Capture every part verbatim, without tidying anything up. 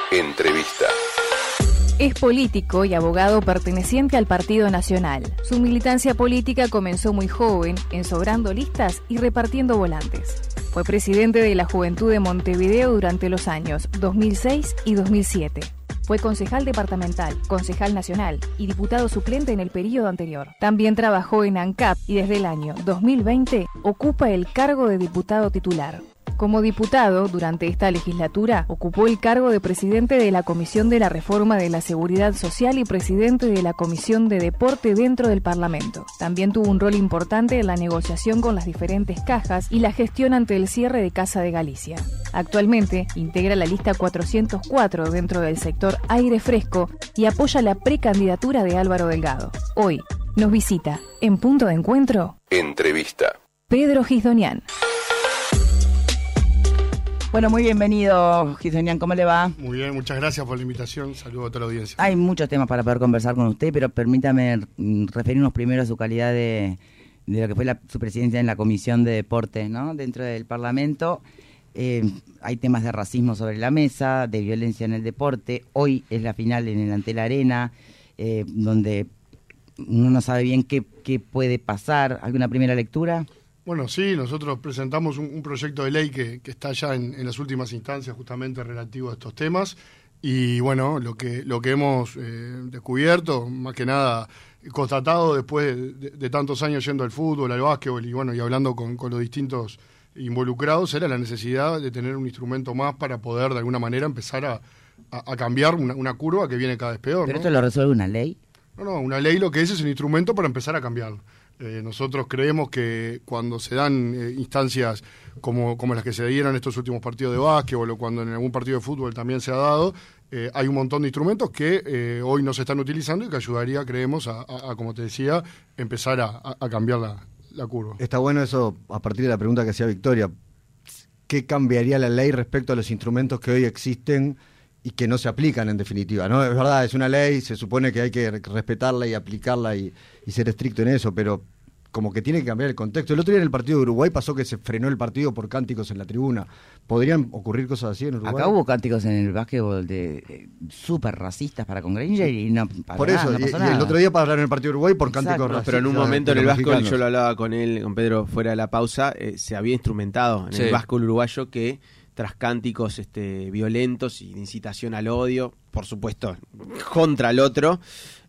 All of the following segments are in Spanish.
Entrevista. Es político y abogado perteneciente al Partido Nacional. Su militancia política comenzó muy joven, ensobrando listas y repartiendo volantes. Fue presidente de la Juventud de Montevideo durante los años dos mil seis y dos mil siete. Fue concejal departamental, concejal nacional y diputado suplente en el periodo anterior. También trabajó en ANCAP y desde el año dos mil veinte ocupa el cargo de diputado titular. Como diputado, durante esta legislatura, ocupó el cargo de presidente de la Comisión de la Reforma de la Seguridad Social y presidente de la Comisión de Deporte dentro del Parlamento. También tuvo un rol importante en la negociación con las diferentes cajas y la gestión ante el cierre de Casa de Galicia. Actualmente, integra la lista cuatrocientos cuatro dentro del sector Aire Fresco y apoya la precandidatura de Álvaro Delgado. Hoy, nos visita, en Punto de Encuentro, Entrevista. Pedro Gisdonian. Bueno, muy bienvenido, Gisdonian, ¿cómo le va? Muy bien, muchas gracias por la invitación, saludo a toda la audiencia. Hay muchos temas para poder conversar con usted, pero permítame referirnos primero a su calidad de, de lo que fue la, su presidencia en la Comisión de Deportes, ¿no? Dentro del Parlamento. Eh, hay temas de racismo sobre la mesa, de violencia en el deporte. Hoy es la final en el Antel Arena, eh, donde uno no sabe bien qué, qué puede pasar. ¿Alguna primera lectura? Bueno, sí, nosotros presentamos un, un proyecto de ley que, que está ya en, en las últimas instancias justamente relativo a estos temas y bueno, lo que lo que hemos eh, descubierto, más que nada constatado después de, de, de tantos años yendo al fútbol, al básquetbol y bueno, y hablando con, con los distintos involucrados, era la necesidad de tener un instrumento más para poder de alguna manera empezar a, a, a cambiar una, una curva que viene cada vez peor. ¿Pero ¿no? esto lo resuelve una ley? No, no, una ley lo que es es un instrumento para empezar a cambiarlo. Eh, nosotros creemos que cuando se dan eh, instancias como, como las que se dieron en estos últimos partidos de básquetbol o cuando en algún partido de fútbol también se ha dado, eh, hay un montón de instrumentos que eh, hoy no se están utilizando y que ayudaría, creemos, a, a, a como te decía, empezar a, a cambiar la, la curva. Está bueno eso, a partir de la pregunta que hacía Victoria. ¿Qué cambiaría la ley respecto a los instrumentos que hoy existen y que no se aplican en definitiva? No, es verdad, es una ley, se supone que hay que respetarla y aplicarla y, y ser estricto en eso, pero como que tiene que cambiar el contexto. El otro día en el partido de Uruguay pasó que se frenó el partido por cánticos en la tribuna. ¿Podrían ocurrir cosas así en Uruguay? Acá hubo cánticos en el básquetbol de eh, súper racistas para con Granger y no para por nada, eso, no y, pasó y nada. el otro día para hablar en el partido de Uruguay por cánticos Exacto. racistas. Pero en un momento en el básquetbol, mexicanos. yo lo hablaba con él, con Pedro, fuera de la pausa, eh, se había instrumentado en Sí. el básquetbol uruguayo que tras cánticos este, violentos y de incitación al odio, por supuesto, contra el otro,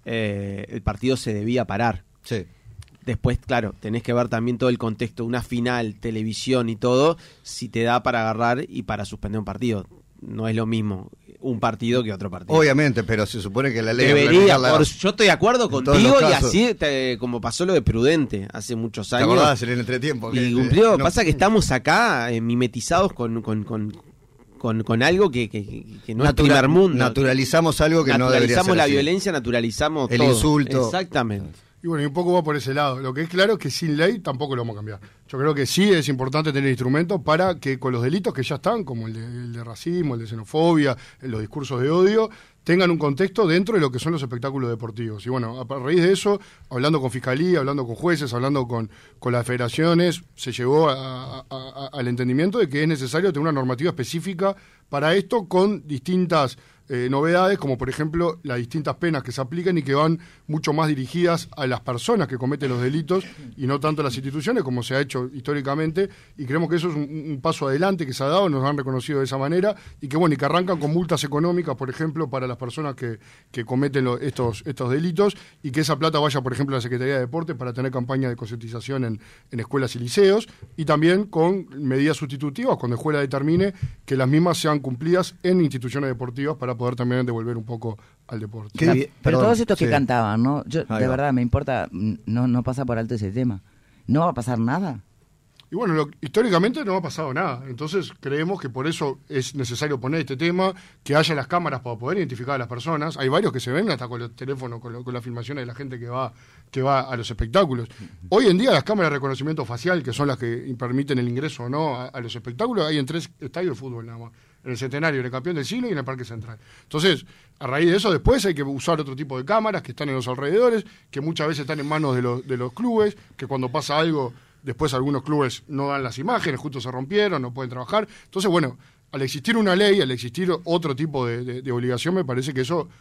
eh, el partido se debía parar. Sí. Después, claro, tenés que ver también todo el contexto, una final, televisión y todo, si te da para agarrar y para suspender un partido. No es lo mismo un partido que otro partido. Obviamente, pero se supone que la ley... Debería, por, yo estoy de acuerdo contigo y casos. así te, como pasó lo de Prudente hace muchos ¿Te años. acordás en el entretiempo? Y cumplió. No, pasa que estamos acá eh, mimetizados con, con, con, con, con algo que, que, que no Natural, es primer mundo. Naturalizamos algo que no debería ser Naturalizamos la así. violencia, naturalizamos el todo. insulto. Exactamente. Y bueno, y un poco va por ese lado. Lo que es claro es que sin ley tampoco lo vamos a cambiar. Yo creo que sí es importante tener instrumentos para que con los delitos que ya están, como el de, el de racismo, el de xenofobia, los discursos de odio, tengan un contexto dentro de lo que son los espectáculos deportivos. Y bueno, a raíz de eso, hablando con Fiscalía, hablando con jueces, hablando con, con las federaciones, se llegó a, a, a, al entendimiento de que es necesario tener una normativa específica para esto con distintas eh, novedades, como por ejemplo las distintas penas que se aplican y que van mucho más dirigidas a las personas que cometen los delitos y no tanto a las instituciones, como se ha hecho históricamente, y creemos que eso es un, un paso adelante que se ha dado, nos han reconocido de esa manera, y que bueno, y que arrancan con multas económicas, por ejemplo, para las personas que, que cometen lo, estos, estos delitos, y que esa plata vaya, por ejemplo, a la Secretaría de Deporte para tener campañas de concientización en, en escuelas y liceos, y también con medidas sustitutivas, cuando la escuela determine que las mismas sean cumplidas en instituciones deportivas para poder también devolver un poco al deporte. ¿Qué? Pero Perdón, todos estos que sí. cantaban, ¿no? Yo, Ahí de va. verdad, me importa, no, no pasa por alto ese tema. ¿No va a pasar nada? Y bueno, lo, históricamente no ha pasado nada, entonces creemos que por eso es necesario poner este tema, que haya las cámaras para poder identificar a las personas. Hay varios que se ven hasta con los teléfonos, con, lo, con las filmaciones de la gente que va, que va a los espectáculos. Hoy en día las cámaras de reconocimiento facial, que son las que permiten el ingreso o no a, a los espectáculos, hay en tres estadios de fútbol nada más. En el Centenario, en el Campeón del Siglo y en el Parque Central. Entonces, a raíz de eso, después hay que usar otro tipo de cámaras que están en los alrededores, que muchas veces están en manos de los, de los clubes, que cuando pasa algo, después algunos clubes no dan las imágenes, justo se rompieron, no pueden trabajar. Entonces, bueno, al existir una ley, al existir otro tipo de, de, de obligación, me parece que eso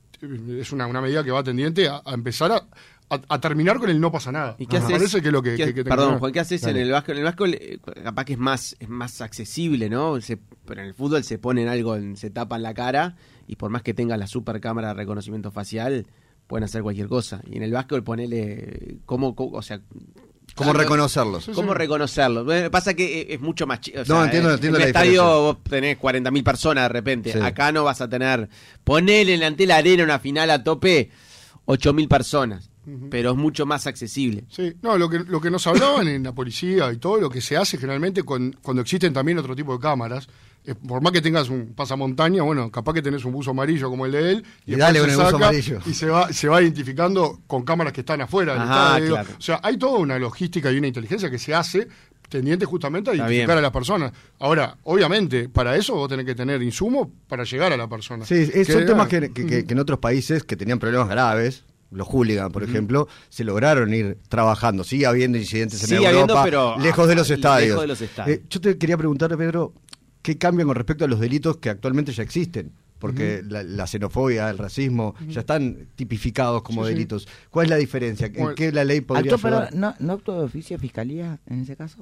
es una, una medida que va tendiente a, a empezar a, a, a terminar con el no pasa nada. ¿Y qué me haces? parece que es lo que, ¿Qué, que, que perdón, que Juan, ¿qué haces en el básquet? En el básquet capaz que es más es más accesible, ¿no? Se, pero en el fútbol se ponen algo, en, se tapan la cara y por más que tenga la super cámara de reconocimiento facial, pueden hacer cualquier cosa. Y en el básquet ponele cómo, cómo o sea, ¿Cómo claro, reconocerlos? ¿Cómo reconocerlos? Bueno, pasa que es mucho más chido. O sea, no, entiendo, entiendo en la el estadio diferencia. vos tenés cuarenta mil personas de repente. Sí. Acá no vas a tener... Ponele en ante la arena una final a tope ocho mil personas. Uh-huh. Pero es mucho más accesible. Sí, no, lo que, lo que nos hablaban en la policía y todo lo que se hace generalmente con, cuando existen también otro tipo de cámaras, eh, por más que tengas un pasamontaña, bueno, capaz que tenés un buzo amarillo como el de él, y, y dale con el buzo amarillo. Y se va, se va identificando con cámaras que están afuera del Ajá, estadio. claro. O sea, hay toda una logística y una inteligencia que se hace tendiente justamente a Está identificar bien. a las personas. Ahora, obviamente, para eso vos tenés que tener insumos para llegar a la persona. Sí, es, que, son temas que, que, uh-huh. que, que en otros países que tenían problemas graves, los hooligans, por uh-huh. ejemplo, se lograron ir trabajando. Sigue habiendo incidentes Sigue en Europa, habiendo, pero lejos de los estadios. Lejos de los estadios. Eh, yo te quería preguntar, Pedro, ¿qué cambia con respecto a los delitos que actualmente ya existen? Porque uh-huh. la, la xenofobia, el racismo, uh-huh. ya están tipificados como sí, delitos. Sí. ¿Cuál es la diferencia? ¿En bueno, qué la ley podría actuó, ayudar? Pero, ¿no, ¿No actuó de oficio fiscalía en ese caso?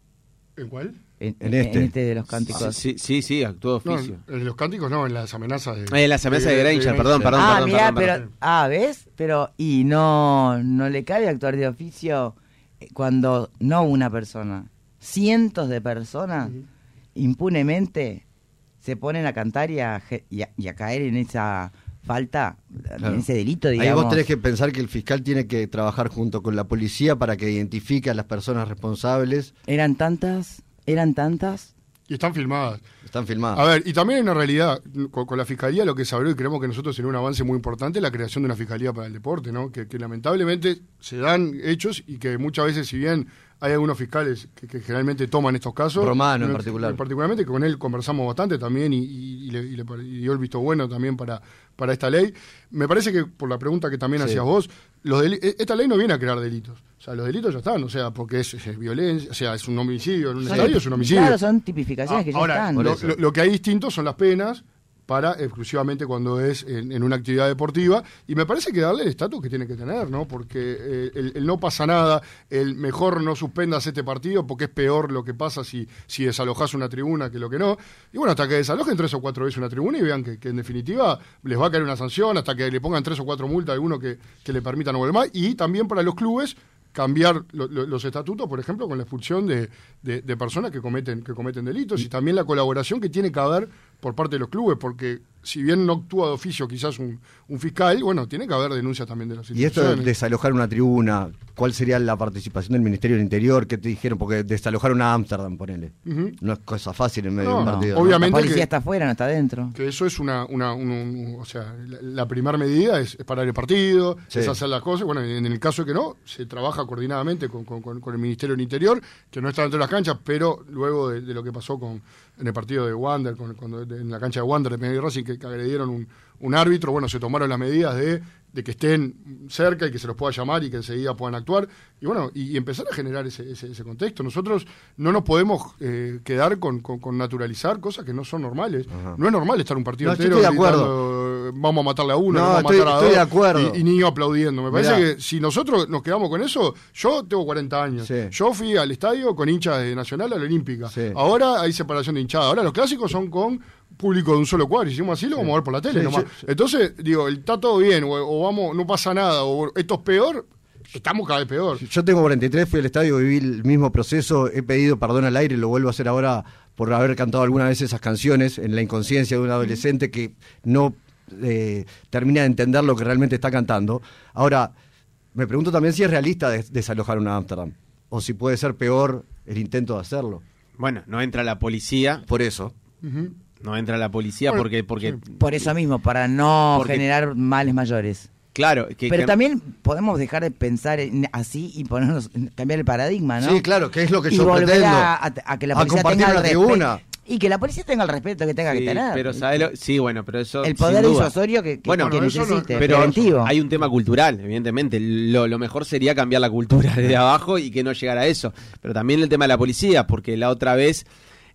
¿En cuál? En, en, este. en este de los cánticos. Sí, sí, sí, actuó de oficio. No, en los cánticos no, en las amenazas de... Eh, las amenazas de, de Granger, perdón, perdón, ah, perdón, mirá, perdón, pero, perdón. Ah, ¿ves? Pero, y no, no le cabe actuar de oficio cuando no una persona, cientos de personas uh-huh. impunemente se ponen a cantar y a, y a, y a caer en esa falta, claro. en ese delito, digamos. Ahí vos tenés que pensar que el fiscal tiene que trabajar junto con la policía para que identifique a las personas responsables. ¿Eran tantas? ¿Eran tantas? Y están filmadas. Están filmadas. A ver, y también hay una realidad, con, con la Fiscalía lo que se abrió, y creemos que nosotros sería un avance muy importante, la creación de una Fiscalía para el Deporte, ¿no? Que, que lamentablemente se dan hechos y que muchas veces, si bien hay algunos fiscales que, que generalmente toman estos casos... Romano en no, particular. Particularmente, que con él conversamos bastante también y, y, y, le, y, le, y dio el visto bueno también para, para esta ley. Me parece que, por la pregunta que también sí. hacías vos, los del, esta ley no viene a crear delitos. O sea, los delitos ya están, o sea, porque es, es violencia, o sea, es un homicidio en un sí, estadio, es un homicidio. Claro, son tipificaciones ah, que ya ahora, están. Lo, lo, lo que hay distinto son las penas para exclusivamente cuando es en, en una actividad deportiva, y me parece que darle el estatus que tiene que tener, ¿no? Porque eh, el, el no pasa nada, el mejor no suspendas este partido, porque es peor lo que pasa si, si desalojás una tribuna que lo que no. Y bueno, hasta que desalojen tres o cuatro veces una tribuna y vean que, que en definitiva les va a caer una sanción, hasta que le pongan tres o cuatro multas a alguno que, que le permitan no volver más, y también para los clubes cambiar lo, lo, los estatutos, por ejemplo, con la expulsión de, de, de personas que cometen que cometen delitos, y también la colaboración que tiene que haber por parte de los clubes, porque si bien no actúa de oficio quizás un, un fiscal, bueno, tiene que haber denuncias también de las instituciones. Y esto de desalojar una tribuna, ¿cuál sería la participación del Ministerio del Interior? ¿Qué te dijeron? Porque desalojar una Ámsterdam, ponele. Uh-huh. No es cosa fácil en medio no, de un partido. No, obviamente la policía que, está afuera, no está adentro. Que eso es una, una un, un, o sea, la, la primera medida es, es parar el partido, sí. es hacer las cosas. Bueno, en el caso de que no, se trabaja coordinadamente con, con, con, con el Ministerio del Interior, que no está dentro de las canchas, pero luego de, de lo que pasó con en el partido de Wander, con, cuando, de, en la cancha de Wander de Peñarol y Racing, que, que agredieron un, un árbitro, bueno, se tomaron las medidas de, de que estén cerca y que se los pueda llamar y que enseguida puedan actuar, y bueno, y, y empezar a generar ese, ese, ese contexto. Nosotros no nos podemos eh, quedar con, con, con naturalizar cosas que no son normales. Ajá. No es normal estar un partido no, entero estoy de gritando, acuerdo. vamos a matarle a uno, no, vamos estoy, a matar a estoy dos, de acuerdo. Y, y niño aplaudiendo. Me parece Mirá. que si nosotros nos quedamos con eso, yo tengo cuarenta años, sí. yo fui al estadio con hinchas de Nacional a la Olímpica, sí. ahora hay separación de hinchada, ahora los clásicos son con público de un solo cuadro, hicimos así, lo sí. vamos a ver por la tele sí, nomás. Sí, sí. Entonces, digo, está todo bien, o, o vamos, no pasa nada, o esto es peor, estamos cada vez peor. Yo tengo cuarenta y tres, fui al estadio, viví el mismo proceso, he pedido perdón al aire, lo vuelvo a hacer ahora por haber cantado alguna vez esas canciones en la inconsciencia de un adolescente que no eh, termina de entender lo que realmente está cantando. Ahora, me pregunto también si es realista des- desalojar una Ámsterdam, o si puede ser peor el intento de hacerlo. Bueno, no entra la policía. Por eso. Uh-huh. No entra la policía bueno, porque... porque sí. Por eso mismo, para no porque, generar males mayores. Claro. Que, Pero que, también podemos dejar de pensar en, así y ponernos cambiar el paradigma, ¿no? Sí, claro, que es lo que y yo volver pretendo. A, a, a que la policía tenga el respeto. Y que la policía tenga el respeto que tenga sí, que tener. Pero ¿sabes lo? Sí, bueno, pero eso... El poder disuasorio que, que, bueno, que necesite, no, pero preventivo. Hay un tema cultural, evidentemente. Lo, lo mejor sería cambiar la cultura desde abajo y que no llegara a eso. Pero también el tema de la policía, porque la otra vez...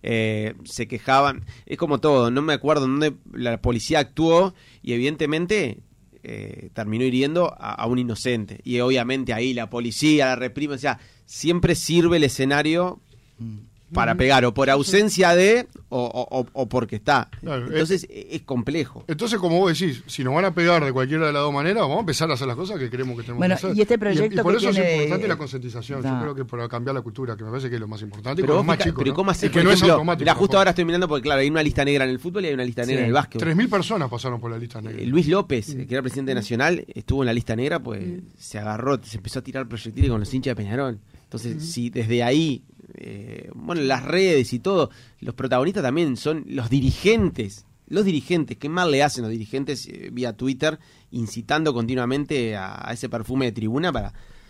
eh, se quejaban, es como todo, no me acuerdo dónde la policía actuó y evidentemente eh, terminó hiriendo a, a un inocente, y obviamente ahí la policía la reprime, o sea, siempre sirve el escenario para pegar, o por ausencia de, o, o, o porque está. Claro, Entonces es, es complejo. Entonces, como vos decís, si nos van a pegar de cualquiera de las dos maneras, vamos a empezar a hacer las cosas que creemos que tenemos Bueno, que hacer. y este proyecto y, y por que eso tiene es importante de- la concientización. No. Yo creo que para cambiar la cultura, que me parece que es lo más importante, y Pero, con los vos más fija- chicos, pero ¿no? ¿cómo hacer, Y que por no es ejemplo, automático. mirá, justo tampoco. ahora estoy mirando porque claro, hay una lista negra en el fútbol y hay una lista negra Sí. en el básquet. tres mil personas pasaron por la lista negra. Eh, Luis López, que era presidente nacional, estuvo en la lista negra, pues se agarró, se empezó a tirar proyectiles con los hinchas de Peñarol. Entonces, si desde ahí, eh, bueno, las redes y todo, los protagonistas también son los dirigentes. Los dirigentes, ¿qué mal le hacen los dirigentes eh, vía Twitter, incitando continuamente a, a ese perfume de tribuna para,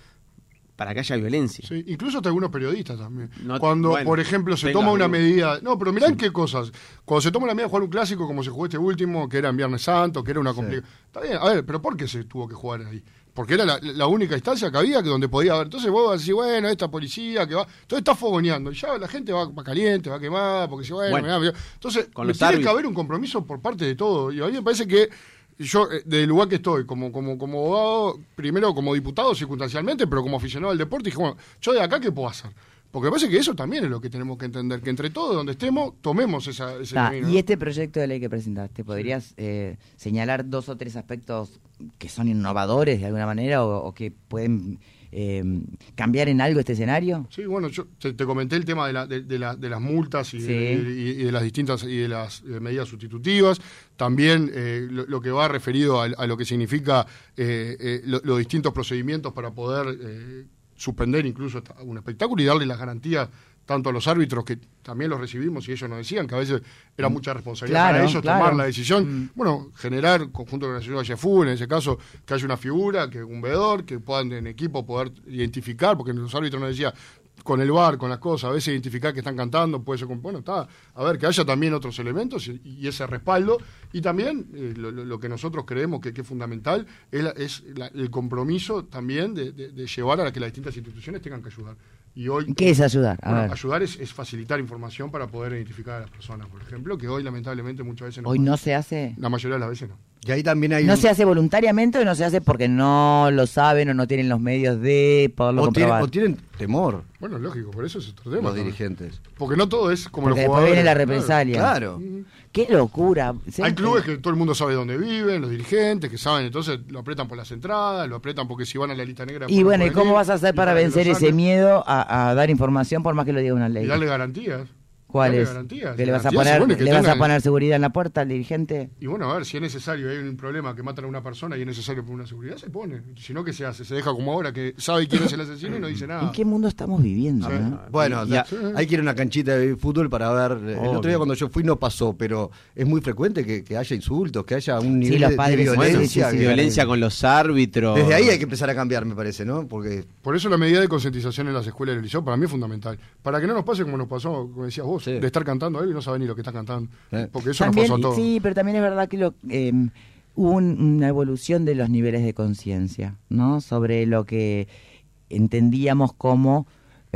para que haya violencia? Sí, incluso hasta algunos periodistas también. No, Cuando, bueno, por ejemplo, se tenga toma una duda. medida... No, pero mirá en qué cosas. Cuando se toma la medida de jugar un clásico, como se jugó este último, que era en Viernes Santo, que era una complicación... Está bien, a ver, pero ¿por qué se tuvo que jugar ahí? Porque era la, la única instancia que había que donde podía haber. Entonces vos vas a decir, bueno, esta policía que va... Entonces está fogoneando. Y ya la gente va, va caliente, va quemada, porque si, bueno... Bueno, mirá, mirá. Entonces, con me los tiene que árbitros. haber un compromiso por parte de todo. Y a mí me parece que yo, eh, del lugar que estoy, como, como, como abogado, primero como diputado circunstancialmente, pero como aficionado al deporte, dije, bueno, yo de acá, ¿qué puedo hacer? Porque me parece que eso también es lo que tenemos que entender, que entre todos, donde estemos, tomemos esa, ese Ah, camino. y ¿no? este proyecto de ley que presentaste, ¿podrías eh, señalar dos o tres aspectos que son innovadores de alguna manera o, o que pueden eh, cambiar en algo este escenario? Sí, bueno, yo te, te comenté el tema de, la, de, de, la, de las multas y, Sí. de, y- y de las distintas y de las eh, medidas sustitutivas. También eh, lo, lo que va referido a, a lo que significa eh, eh, lo- los distintos procedimientos para poder eh, suspender incluso hasta un espectáculo y darle las garantías tanto a los árbitros, que también los recibimos y ellos nos decían que a veces era mucha responsabilidad Claro, para ellos claro. tomar la decisión. Bueno, generar, conjunto con la Nacional de Fútbol, en ese caso, que haya una figura, que un veedor, que puedan en equipo poder identificar, porque los árbitros nos decían, con el V A R, con las cosas, a veces identificar que están cantando, puede ser, con- bueno, está, a ver, que haya también otros elementos y, y ese respaldo, y también eh, lo, lo- lo que nosotros creemos que, que es fundamental es, la- es la- el compromiso también de, de- de llevar a que las distintas instituciones tengan que ayudar. Y hoy, ¿Qué es ayudar? A bueno, ver. ayudar es, es facilitar información para poder identificar a las personas, por ejemplo, que hoy lamentablemente muchas veces no Hoy pasa. no se hace... La mayoría de las veces no. Y ahí también hay ¿No un- se hace voluntariamente o no se hace porque no lo saben o no tienen los medios de poderlo o, tienen, comprobar? o tienen temor Bueno, es lógico, por eso es otro tema. los también. dirigentes. Porque no todo es como Porque los después jugadores. viene la Claro. represalia. Claro. ¡Qué locura! Hay clubes que todo el mundo sabe dónde viven, los dirigentes que saben, entonces lo apretan por las entradas, lo apretan porque si van a la lista negra... Y por bueno, ¿y juvenil, cómo vas a hacer y para que lo vencer ese saquen, miedo a, a dar información por más que lo diga una ley? Y darle garantías. ¿Cuál darle es? garantías. ¿Que le vas a Garantías, poner, bueno, que le vas a tengan- poner seguridad en la puerta al dirigente? Y bueno, a ver, si es necesario, hay un problema que matan a una persona y es necesario por una seguridad, se pone. Si no, ¿qué se hace? Se deja como ahora, que sabe quién es el asesino y no dice nada. ¿En qué mundo estamos viviendo? Sí. ¿no? Bueno, Y- da- sí. hay que ir a una canchita de fútbol para ver. El Obvio. otro día cuando yo fui no pasó, pero es muy frecuente que, que haya insultos, que haya un Sí, nivel los de- de, padres, violencia. sí, sí, sí, que- Violencia con los árbitros. Desde ahí hay que empezar a cambiar, me parece, ¿no? Porque Por eso la medida de concientización en las escuelas y el liceo para mí es fundamental. Para que no nos pase como nos pasó, como decías vos, Sí. de estar cantando ahí y no saber ni lo que está cantando. Eh. Porque eso También, nos pasó a todos. sí, pero también es verdad que lo, eh, hubo un- una evolución de los niveles de conciencia, ¿no? Sobre lo que entendíamos como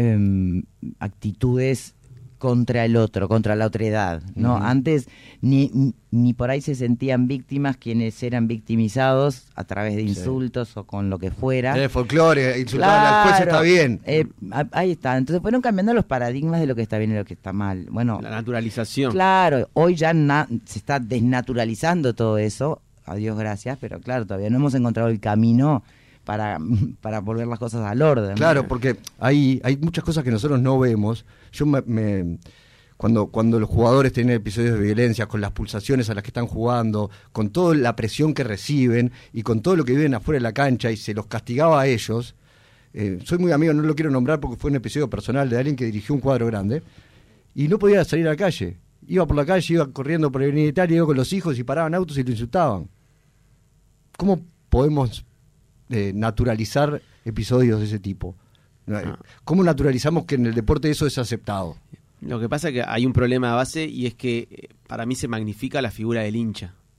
eh, actitudes contra el otro, contra la otredad, ¿no? Ujú. Antes ni, ni- ni por ahí se sentían víctimas quienes eran victimizados a través de Sí. insultos o con lo que fuera. el folclore, insultar al juez está Claro, bien. eh, a- ahí está. Entonces fueron cambiando los paradigmas de lo que está bien y lo que está mal. Bueno, La naturalización. claro, hoy ya na- se está desnaturalizando todo eso, a Dios gracias, pero claro, todavía no hemos encontrado el camino para, para volver las cosas al orden. Claro, porque hay, hay muchas cosas que nosotros no vemos. Yo me, me- cuando, cuando los jugadores tienen episodios de violencia, con las pulsaciones a las que están jugando, con toda la presión que reciben y con todo lo que viven afuera de la cancha y se los castigaba a ellos, eh, soy muy amigo, no lo quiero nombrar porque fue un episodio personal de alguien que dirigió un cuadro grande y no podía salir a la calle. Iba por la calle, iba corriendo por el Avenida Italia, iba con los hijos y paraban autos y lo insultaban. ¿Cómo podemos eh, naturalizar episodios de ese tipo? ¿Cómo naturalizamos que en el deporte eso es aceptado? Lo que pasa es que hay un problema de base y es que eh, para mí se magnifica la figura del hincha.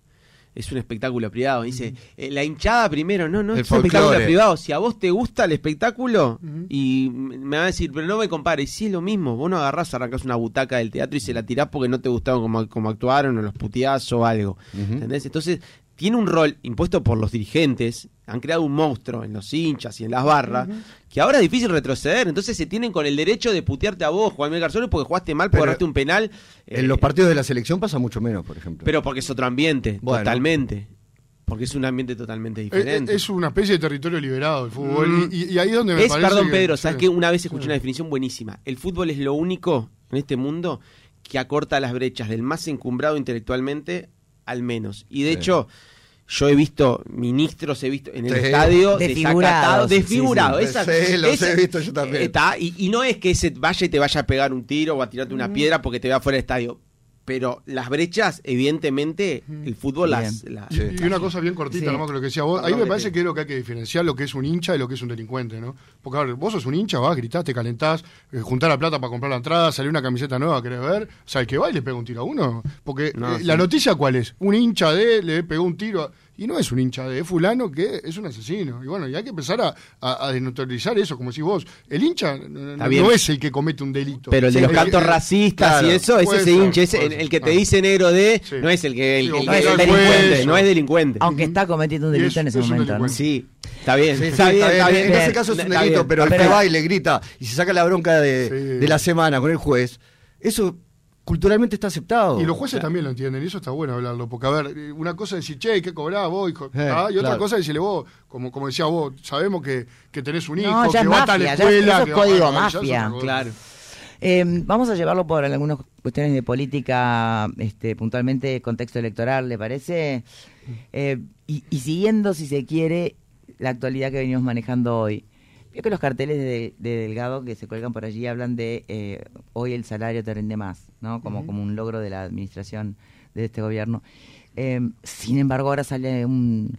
es un espectáculo privado. Dice, eh, la hinchada primero, no, no, El es un espectáculo folclore. privado. Si a vos te gusta el espectáculo, Ujú. y me va a decir, pero no me compares. Sí, es lo mismo. Vos no agarrás, arrancás una butaca del teatro y se la tirás porque no te gustaron como, como actuaron o los puteás o algo. Ujú. ¿Entendés? Entonces, tiene un rol impuesto por los dirigentes. Han creado un monstruo en los hinchas y en las barras, que ahora es difícil retroceder. Entonces se tienen con el derecho de putearte a vos, Juan Miguel Garzón, porque jugaste mal, porque Pero agarraste un penal. En eh, los partidos de la selección pasa mucho menos, por ejemplo. Pero porque es otro ambiente, Bueno. totalmente. Porque es un ambiente totalmente Es, diferente. es una especie de territorio liberado el fútbol. Mm. Y, y ahí es donde me Es, parece perdón, que- Pedro, ¿sabes sí. que una vez escuché Sí. una definición buenísima? El fútbol es lo único en este mundo que acorta las brechas del más encumbrado intelectualmente al menos. Y de Sí. hecho, yo he visto ministros, he visto en el Sí. estadio Desfigurados, desacatados, sí, desfigurados. sí. Esa- Sí, los esa- he visto yo también. eh, está, y, y no es que ese vaya y te vaya a pegar un tiro o a tirarte una piedra porque te vea fuera del estadio. Pero las brechas, evidentemente, el fútbol las... Bien. las- Y, y una cosa bien cortita, Sí. nomás con lo que decía vos. Ahí Perdón, me de parece que- que es lo que hay que diferenciar lo que es un hincha y lo que es un delincuente, ¿no? Porque, a ver, vos sos un hincha, vas, gritás, te calentás, eh, juntás la plata para comprar la entrada, salir una camiseta nueva, querés ver. O sea, el que va y le pega un tiro a uno. Porque No, eh, sí. la noticia, ¿cuál es? Un hincha de le pegó un tiro a- y no es un hincha de es fulano que es un asesino. Y bueno, y hay que empezar a, a, a desneutralizar eso, como decís vos. El hincha no, Está bien. no es el que comete un delito. Pero el de Sí, los cantos que- racistas claro, y eso, es puede ese ser, hincha, ese- puede el, ser. el que te Ah. dice negro de, Sí. no es el que el, Sí, el- o el que es al delincuente, cuello. no es delincuente. Aunque está cometiendo un Y delito es- en ese es un momento, ¿no? delincuente. Sí, está bien, Sí, sí, está, bien, está bien. En ese caso es un Está delito, bien. pero el Pero- que va y le grita y se saca la bronca de, Sí. de la semana con el juez, eso culturalmente está aceptado. Y los jueces también lo entienden, y eso está bueno hablarlo, porque a ver, eh, una cosa es decir, che, ¿qué cobrás vos, hijo? Eh, Ah, y otra claro. cosa es decirle vos, como, como decía vos, sabemos que, que tenés un hijo, No, ya que es va a tal mafia, ya escuela. eso es que código va- ya es mafia. otra cosa. Claro. Eh, vamos a llevarlo por algunas cuestiones de política, este, puntualmente contexto electoral, ¿le parece? Eh, y, y siguiendo, si se quiere, la actualidad que venimos manejando hoy. Veo que los carteles de, de Delgado que se cuelgan por allí hablan de eh, hoy el salario te rinde más, ¿no? Como, Ujú. como un logro de la administración de este gobierno. Eh, sin embargo, ahora sale un,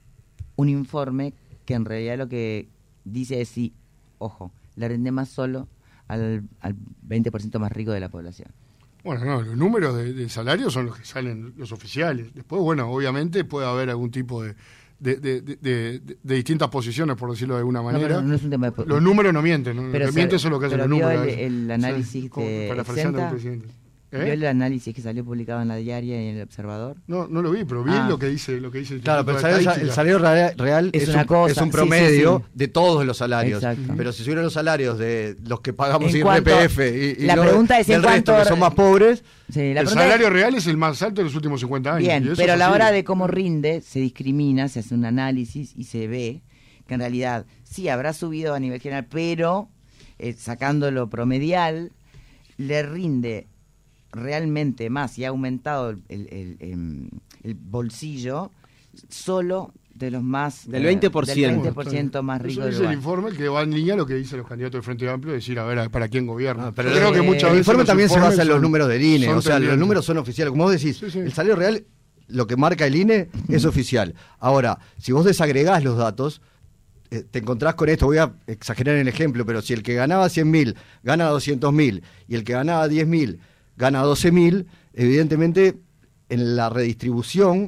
un informe que en realidad lo que dice es sí, ojo, le rinde más solo al, al veinte por ciento más rico de la población. Bueno, no, los números de, de salario son los que salen los oficiales. Después, bueno, obviamente puede haber algún tipo de, de, de, de- de- de distintas posiciones, por decirlo de alguna No, manera. pero no es un tema de po- Los números no mienten, ¿no? Pero lo que se- mienten son lo que hacen pero los vio números. el- el análisis como de parafraseando al Exenta. presidente. ¿Eh? ¿Vio el análisis que salió publicado en la diaria y en el Observador? No, no lo vi, pero vi Ah. lo que dice, lo que dice el Claro, pero el Instituto de salario, el Estadística. salario real, real Es es, una un, cosa, es un sí, promedio sí, sí. de todos los salarios. Exacto. Pero si subieron los salarios de los que pagamos En I R P F cuanto- y, y la no pregunta es en del resto cuanto- que son más pobres, Sí, la El pregunta salario es- real es el más alto de los últimos cincuenta años. y bien, eso pero a es la así. hora de cómo rinde, se discrimina, se hace un análisis y se ve que en realidad sí habrá subido a nivel general, pero eh, sacando lo promedial, le rinde realmente más y ha aumentado el, el- el, em, el bolsillo solo de los más Del eh, veinte por ciento. del veinte por ciento más Eso rico del dice el lugar. informe que va en línea a lo que dicen los candidatos del Frente Amplio, decir, a ver, a- para quién gobierna. Ah, pero Yo creo el- que muchas el veces informe los también se informes basa en los son- números del I N E, son o sea, los tendientes. números son oficiales. Como vos decís, Sí, sí. el salario real, lo que marca el I N E es oficial. Ahora, si vos desagregás los datos, eh, te encontrás con esto, voy a exagerar en el ejemplo, pero si el que ganaba cien mil gana doscientos mil y el que ganaba diez mil gana doce mil, evidentemente en la redistribución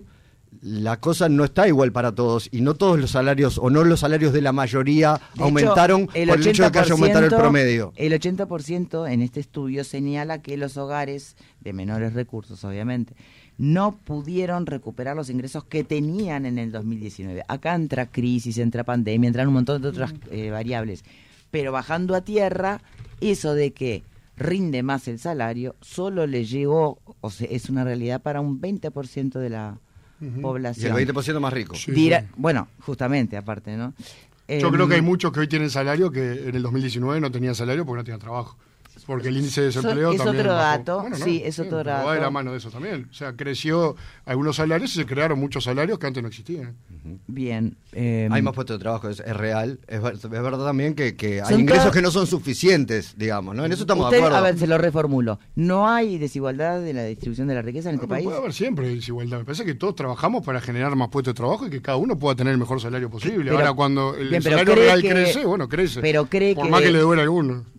la cosa no está igual para todos y no todos los salarios o no los salarios de la mayoría De aumentaron hecho, el por el hecho de que haya aumentado el ochenta por ciento promedio. El ochenta por ciento en este estudio señala que los hogares de menores recursos, obviamente, no pudieron recuperar los ingresos que tenían en el dos mil diecinueve. Acá entra crisis, entra pandemia, entran un montón de otras eh, variables. Pero bajando a tierra, eso de que rinde más el salario, solo le llegó, o sea, es una realidad para un veinte por ciento de la Ujú. población. Y el veinte por ciento más rico. Sí, Dirá- sí. Bueno, justamente, aparte, ¿no? Yo Em, creo que hay muchos que hoy tienen salario que en el dos mil diecinueve no tenían salario porque no tenían trabajo. Porque el índice de So- desempleo es también otro bajó. dato, Bueno, no, sí, es otro pero va de dato. la mano de eso también. O sea, creció algunos salarios y se crearon muchos salarios que antes no existían. Bien. em, Hay más puestos de trabajo, es, es real. Es, ver- es verdad también que, que hay Son ingresos todas- que no son suficientes, digamos, ¿no? En eso estamos usted, de acuerdo. a ver, se lo reformulo. ¿No hay desigualdad de la distribución de la riqueza en este No, pero país? puede haber siempre desigualdad. Me parece que todos trabajamos para generar más puestos de trabajo y que cada uno pueda tener el mejor salario posible. Pero- Ahora, cuando el bien, pero salario cree real que- crece, bueno, crece. pero cree por que más de- que le duele a alguno.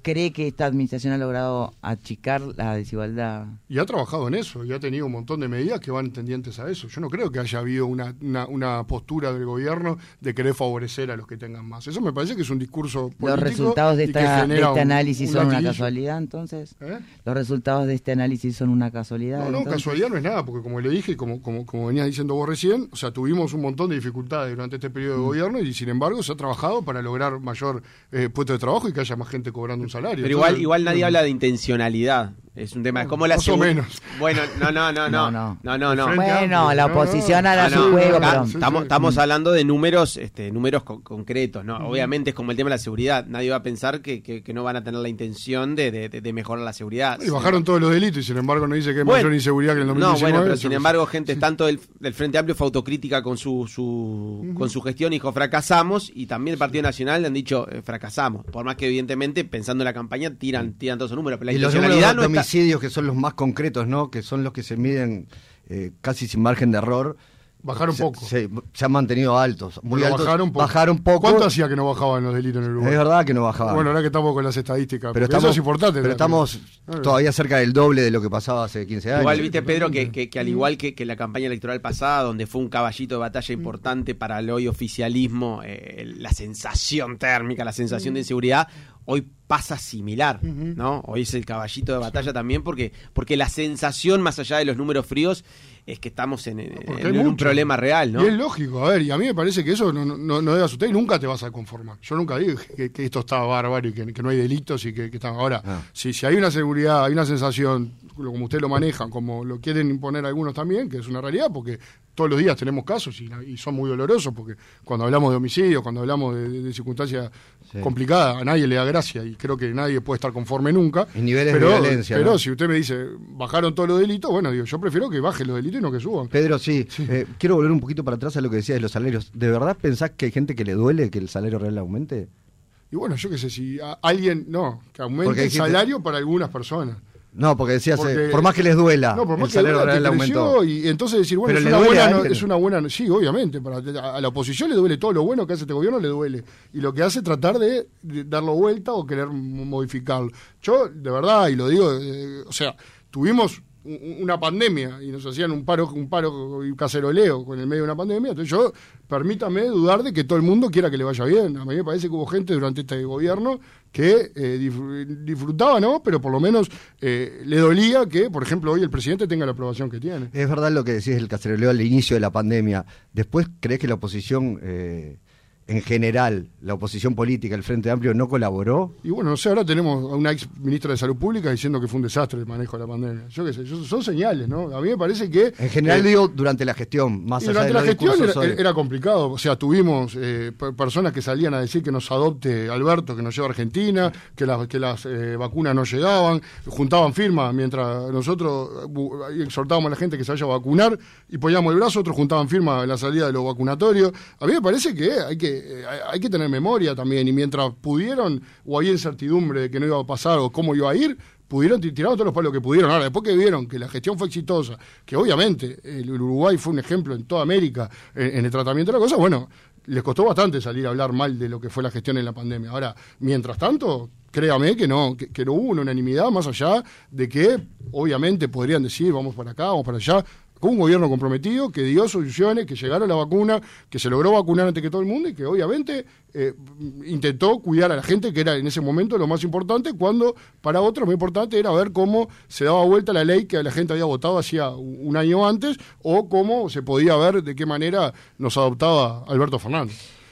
¿Cree que esta administración ha logrado achicar la desigualdad? Y ha trabajado en eso, y ha tenido un montón de medidas que van tendientes a eso. Yo no creo que haya habido una, una, una postura del gobierno de querer favorecer a los que tengan más. Eso me parece que es un discurso político. ¿Los resultados de, esta, de este un, análisis un son latiguillo. una casualidad, entonces? ¿Eh? ¿Los resultados de este análisis son una casualidad? No, no, entonces? casualidad no es nada, porque como le dije y como, como, como venías diciendo vos recién, o sea, tuvimos un montón de dificultades durante este periodo de Mm. gobierno y sin embargo se ha trabajado para lograr mayor eh, puesto de trabajo y que haya más gente cobrando un salario. Pero Entonces, igual, igual nadie habla de intencionalidad. Es un tema, es como la más o segu- menos. Bueno, no, no, no, no, No, no. no, no, no. Frente Bueno, Amplio, la no, no. oposición hará Ah, su no, juego, acá pero... sí, estamos, sí. estamos hablando de números, este, números co- concretos, ¿no? Obviamente es como el tema de la seguridad. Nadie va a pensar que, que, que no van a tener la intención de, de, de mejorar la seguridad. Y bajaron todos los delitos y sin embargo no dice que hay Bueno, mayor inseguridad que en el dos mil No, diecinueve. bueno, pero eso sin no sé. embargo, gente tanto del, del Frente Amplio fue autocrítica con su, su con su gestión y dijo fracasamos, y también el Partido Nacional le han dicho eh, fracasamos. Por más que evidentemente pensando en la campaña tiran tiran todos esos números, pero la Y los números intencionalidad de no está... homicidios, que son los más concretos, ¿no? Que son los que se miden eh, casi sin margen de error. Bajaron se, poco. Se, se han mantenido altos, muy Pero altos. bajaron poco. Bajaron poco. ¿Cuánto hacía que no bajaban los delitos en el Uruguay? Es verdad que no bajaban. Bueno, ahora que estamos con las estadísticas. pero porque estamos, eso es importante. pero estamos Claro. todavía cerca del doble de lo que pasaba hace quince años. Igual viste, Pedro, que, que, que al igual que, que la campaña electoral pasada, donde fue un caballito de batalla importante para el hoy oficialismo, eh, la sensación térmica, la sensación de inseguridad, hoy pasa similar, ¿no? Hoy es el caballito de batalla también, porque, porque la sensación, más allá de los números fríos, es que estamos en, en- Porque en hay un mucho. problema real, ¿no? Y es lógico, a ver, y a mí me parece que eso no, no, no debe asustar y nunca te vas a conformar. Yo nunca digo que, que esto está bárbaro y que, que no hay delitos y que, que están ahora. Ah. Si, si hay una seguridad, hay una sensación, como ustedes lo manejan, como lo quieren imponer algunos también, que es una realidad, porque todos los días tenemos casos y, y son muy dolorosos, porque cuando hablamos de homicidios, cuando hablamos de, de, de circunstancias Sí. complicadas, a nadie le da gracia y creo que nadie puede estar conforme nunca. Y niveles de pero, violencia, Pero ¿no? si usted me dice, bajaron todos los delitos, bueno, digo, yo prefiero que bajen los delitos y no que suban. Pedro, sí, eh, quiero volver un poquito para atrás a lo que decías de los salarios. ¿De verdad pensás que hay gente que le duele que el salario real aumente? Y bueno, yo qué sé, si a alguien, no, que aumente Porque hay el gente- salario para algunas personas. No, porque decías, Porque- eh, por más que les duela, No, por más el que salario duela, real te creció aumentó. y entonces decir, bueno, Pero es le una, duele a buena, no- alguien. es una buena, sí, obviamente, para, a la oposición le duele todo lo bueno que hace este gobierno, le duele. Y lo que hace es tratar de, de darlo vuelta o querer modificarlo. Yo, de verdad, y lo digo, eh, o sea, tuvimos un- una pandemia y nos hacían un paro un paro y caceroleo con el medio de una pandemia, entonces yo, permítame dudar de que todo el mundo quiera que le vaya bien. A mí me parece que hubo gente durante este gobierno que eh, disfr- disfrutaba, ¿no? Pero por lo menos eh, le dolía que, por ejemplo, hoy el presidente tenga la aprobación que tiene. Es verdad lo que decís del caceroleo al inicio de la pandemia. Después, ¿crees que la oposición, eh, en general, la oposición política, el Frente Amplio, no colaboró? Y bueno, no sé, ahora tenemos a una ex ministra de Salud Pública diciendo que fue un desastre el manejo de la pandemia. Yo qué sé, yo- son señales, ¿no? A mí me parece que... En general, eh, digo, durante la gestión, más Y allá durante de la los gestión discursos era, hoy. era complicado, o sea, tuvimos eh, per- personas que salían a decir que nos adopte Alberto, que nos lleva a Argentina, que, las que las eh, vacunas no llegaban, juntaban firmas mientras nosotros eh, bu- exhortábamos a la gente que se vaya a vacunar y poníamos el brazo, otros juntaban firmas en la salida de los vacunatorios. A mí me parece que hay que, eh, hay hay que tener memoria también, y mientras pudieron, o había incertidumbre de que no iba a pasar o cómo iba a ir, pudieron ti- tiraron todos los palos que pudieron. Ahora, después que vieron que la gestión fue exitosa, que obviamente el Uruguay fue un ejemplo en toda América en, en el tratamiento de la cosa, bueno, les costó bastante salir a hablar mal de lo que fue la gestión en la pandemia. Ahora, mientras tanto, créame que no, que, que no hubo una unanimidad, más allá de que obviamente podrían decir vamos para acá, vamos para allá. Con un gobierno comprometido que dio soluciones, que llegaron la vacuna, que se logró vacunar antes que todo el mundo y que obviamente eh, intentó cuidar a la gente, que era en ese momento lo más importante, cuando para otros lo más importante era ver cómo se daba vuelta la ley que la gente había votado hacía un año antes, o cómo se podía ver de qué manera nos adoptaba Alberto Fernández.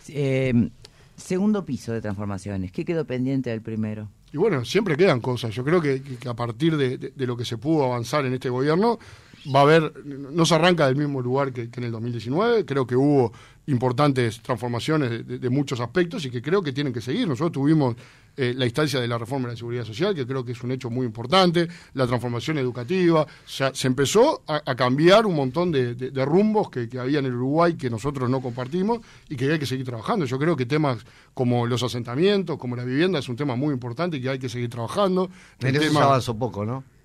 Eh, segundo piso de transformaciones. ¿Qué quedó pendiente del primero? Y bueno, siempre quedan cosas. Yo creo que, que a partir de, de, de lo que se pudo avanzar en este gobierno, va a haber, no se arranca del mismo lugar que, que en el dos mil diecinueve, creo que hubo importantes transformaciones de, de, de muchos aspectos y que creo que tienen que seguir. Nosotros tuvimos eh, la instancia de la reforma de la seguridad social, que creo que es un hecho muy importante, la transformación educativa, o sea, se empezó a, a cambiar un montón de, de, de rumbos que, que había en el Uruguay que nosotros no compartimos y que hay que seguir trabajando. Yo creo que temas como los asentamientos, como la vivienda, es un tema muy importante y que hay que seguir trabajando. En El eso tema- se avanzó poco, ¿no?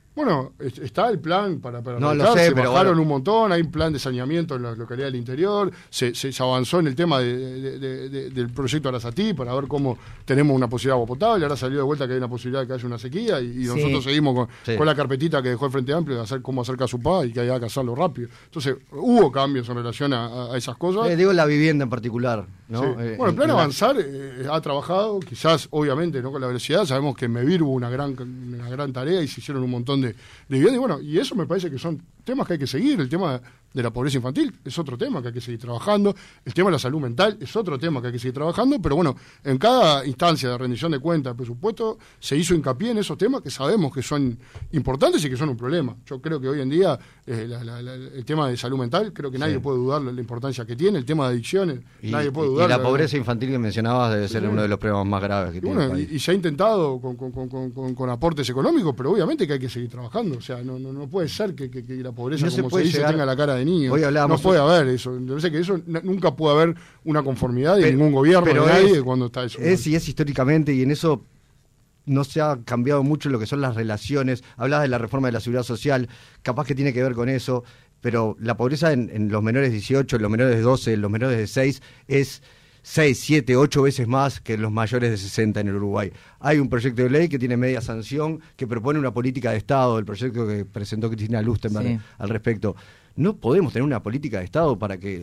Bueno, está el plan para, para no, arrancar, lo sé, se pero bajaron bueno. un montón, hay un plan de saneamiento en la localidad del interior, se, se, se avanzó en el tema de, de, de, de, del proyecto Arasatí para ver cómo tenemos una posibilidad de agua potable, ahora salió de vuelta que hay una posibilidad de que haya una sequía y, y Sí. nosotros seguimos con, Sí. con la carpetita que dejó el Frente Amplio de hacer cómo hacer Casupá y que haya que hacerlo rápido. Entonces, hubo cambios en relación a, a esas cosas. Eh, digo la vivienda en particular, ¿no? Sí. Eh, bueno, el plan en la- Avanzar eh, ha trabajado, quizás, obviamente, no con la velocidad. Sabemos que en Mevir hubo una gran, una gran tarea y se hicieron un montón de, de viviendas. Y bueno, y eso me parece que son temas que hay que seguir. El tema de la pobreza infantil es otro tema que hay que seguir trabajando. El tema de la salud mental es otro tema que hay que seguir trabajando. Pero bueno, en cada instancia de rendición de cuentas, presupuesto, se hizo hincapié en esos temas que sabemos que son importantes y que son un problema. Yo creo que hoy en día eh, la, la, la, el tema de salud mental, creo que nadie Sí. puede dudar la, la importancia que tiene. El tema de adicciones, Y, nadie puede y- dudar. y la pobreza infantil que mencionabas debe ser Sí. uno de los problemas más graves que Y, tiene bueno, el y, país. y se ha intentado con, con, con, con, con aportes económicos, pero obviamente que hay que seguir trabajando. O sea, no, no, no puede ser que, que, que la pobreza, No se como se, puede dice, llegar- tenga la cara de niño. Hoy hablábamos- No puede haber eso. Me parece que eso n- nunca puede haber una conformidad de Pero- ningún gobierno, pero de nadie, es- cuando está eso. Es y es históricamente, y en eso no se ha cambiado mucho lo que son las relaciones. Hablabas de la reforma de la seguridad social, capaz que tiene que ver con eso, pero la pobreza en, en los menores de dieciocho, en los menores de doce, en los menores de seis es seis, siete, ocho veces más que en los mayores de sesenta en el Uruguay. Hay un proyecto de ley que tiene media sanción, que propone una política de Estado, el proyecto que presentó Cristina Lustenberg Sí. al respecto. No podemos tener una política de Estado para que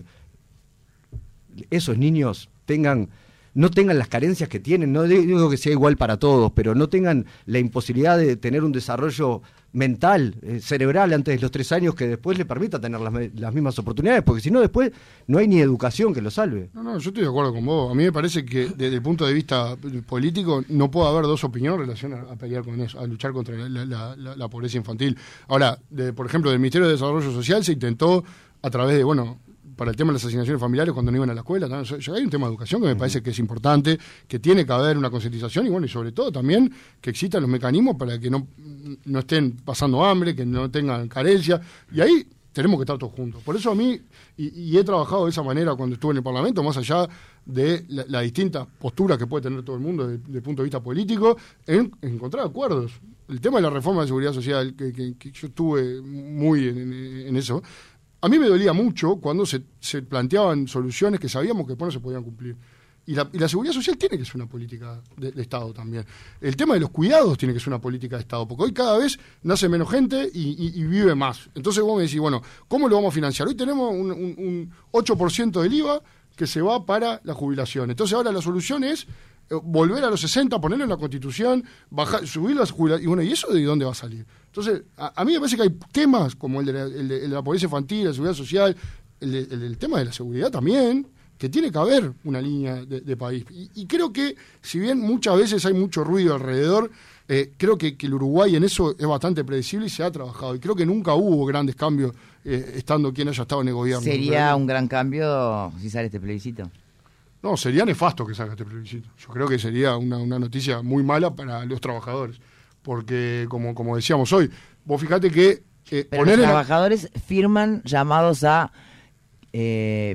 esos niños tengan no tengan las carencias que tienen, no digo que sea igual para todos, pero no tengan la imposibilidad de tener un desarrollo mental, eh, cerebral antes de los tres años que después le permita tener las, me- las mismas oportunidades, porque si no después no hay ni educación que lo salve. No, no, yo estoy de acuerdo con vos. A mí me parece que desde el punto de vista político no puede haber dos opiniones en relación a, a pelear con eso, a luchar contra la, la- la- la pobreza infantil. Ahora, de, por ejemplo, del Ministerio de Desarrollo Social se intentó a través de, bueno, para el tema de las asignaciones familiares cuando no iban a la escuela. ¿no? Yo- yo- hay un tema de educación que me parece que es importante, que tiene que haber una concientización y bueno, y sobre todo también que existan los mecanismos para que no, no estén pasando hambre, que no tengan carencia. Y ahí tenemos que estar todos juntos. Por eso a mí, y, y he trabajado de esa manera cuando estuve en el Parlamento, más allá de la, la distinta postura que puede tener todo el mundo desde el punto de vista político, en, en encontrar acuerdos. El tema de la reforma de seguridad social, que, que- que yo estuve muy en, en- en eso, a mí me dolía mucho cuando se, se planteaban soluciones que sabíamos que después no se podían cumplir. Y la, y la seguridad social tiene que ser una política de, de Estado también. El tema de los cuidados tiene que ser una política de Estado, porque hoy cada vez nace menos gente y, y- y vive más. Entonces vos me decís, bueno, ¿cómo lo vamos a financiar? Hoy tenemos un, un- un ocho por ciento del I V A que se va para la jubilación. Entonces ahora la solución es eh, volver a los sesenta, ponerlo en la Constitución, bajar, subir las jubilaciones. Y bueno, ¿y eso de dónde va a salir? Entonces, a, a mí me parece que hay temas como el de la, el de- el de la pobreza infantil, la seguridad social, el, de- el del tema de la seguridad también, que tiene que haber una línea de, de país. Y, y creo que, si bien muchas veces hay mucho ruido alrededor, eh, creo que, que el Uruguay en eso es bastante predecible y se ha trabajado. Y creo que nunca hubo grandes cambios eh, estando quien haya estado en el gobierno. Sería Pero- un gran cambio si sale este plebiscito. No, sería nefasto que salga este plebiscito. Yo creo que sería una, una noticia muy mala para los trabajadores. Porque, como, como decíamos hoy, vos fíjate que eh, Pero poner los en la- trabajadores firman llamados a eh,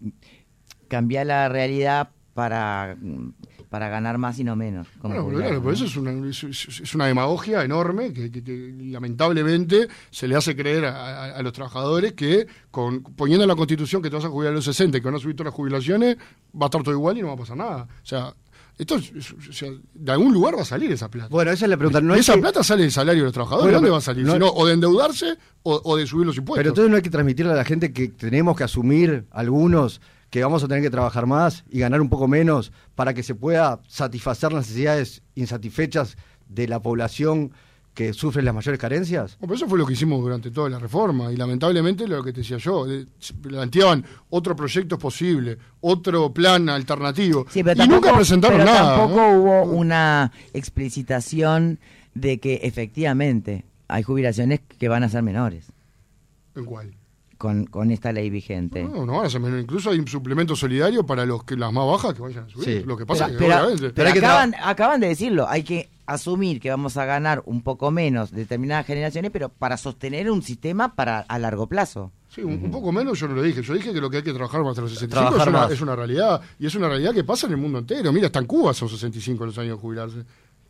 cambiar la realidad para, para ganar más y no menos. como Bueno, pero jubilados, claro, pero ¿no? eso es una, es, es- es una demagogia enorme que, que- que lamentablemente se le hace creer a, a- a los trabajadores que con, poniendo en la Constitución que te vas a jubilar a los sesenta y que van a subir todas las jubilaciones, va a estar todo igual y no va a pasar nada. O sea, esto es- es- o sea, de algún lugar va a salir esa plata. Bueno, esa es la pregunta. No Y es esa que- plata sale del salario de los trabajadores. Bueno, ¿De dónde pero va a salir? no- Sino, o de endeudarse o, o de subir los impuestos. Pero entonces no hay que transmitirle a la gente que tenemos que asumir algunos que vamos a tener que trabajar más y ganar un poco menos para que se pueda satisfacer las necesidades insatisfechas de la población que sufre las mayores carencias. Bueno, pero eso fue lo que hicimos durante toda la reforma y lamentablemente lo que te decía yo, de- se planteaban otros proyectos posibles, otro plan alternativo Sí, pero y tampoco, nunca presentaron pero nada. tampoco ¿no? hubo una explicitación de que efectivamente hay jubilaciones que van a ser menores ¿En cuál? con, con esta ley vigente. No, no van a ser menores. Incluso hay un suplemento solidario para los que las más bajas que vayan a subir. Sí. Lo que pasa Pero, es que pero- obviamente pero hay que acaban, acaban de decirlo, hay que asumir que vamos a ganar un poco menos determinadas generaciones, pero para sostener un sistema para a largo plazo. sí, un, un poco menos yo no lo dije. Yo dije que lo que hay que trabajar hasta los sesenta y cinco es Trabajar una, más. es una realidad. Y es una realidad que pasa en el mundo entero. Mira, hasta en Cuba son sesenta y cinco los años de jubilarse.